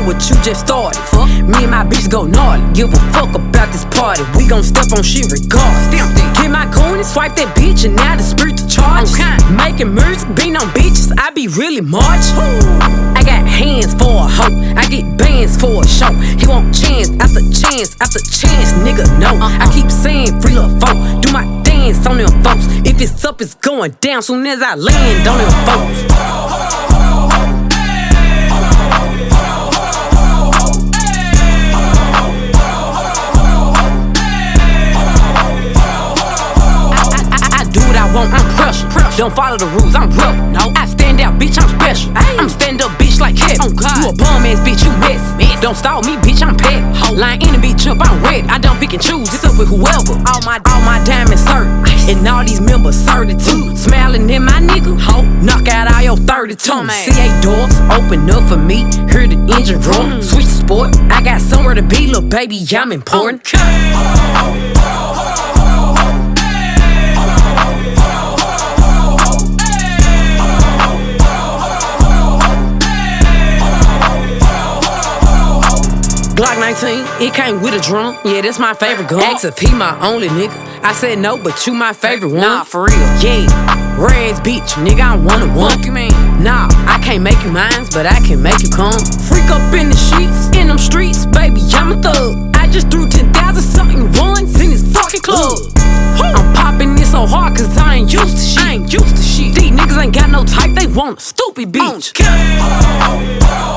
rewind what you just started. Fuck. Me and my bitch go gnarly. Give a fuck about this party. We gon' step on shit regardless. Get my coin and swipe that bitch, and now the spirit to charge. Making music, being on bitches, I be really march. I got hands for a hoe, I get bands for a show. He want chance after chance after chance, nigga, no. I keep saying free love folk, do my dance on them folks. If it's up, it's going down soon as I land on them folks. I'm crushing. Don't follow the rules, I'm rough. No, I stand out, bitch, I'm special. I'm stand up, bitch, like Kevin. Oh, you a bum ass bitch, you mess. Don't stall me, bitch, I'm petty. Line in the bitch up, I'm ready. I don't pick and choose, it's up with whoever. All my diamonds certain, and all these members certain too. Smiling in my nigga, ho, knock out all your 32. C8 doors open up for me, hear the engine roar. Switch sport, I got somewhere to be, little baby, I'm important. Glock 19, it came with a drum. Yeah, that's my favorite gun. Asked if he my only nigga. I said no, but you my favorite one. Nah, for real. Yeah, Reds bitch, nigga, I'm one-on-one. Fuck you mean? Nah, I can't make you mine, but I can make you come. Freak up in the sheets, in them streets, baby, I'm a thug. I just threw 10,000 something ones in this fucking club. I'm popping this so hard cause I ain't used to shit. These niggas ain't got no type, they want a stupid bitch.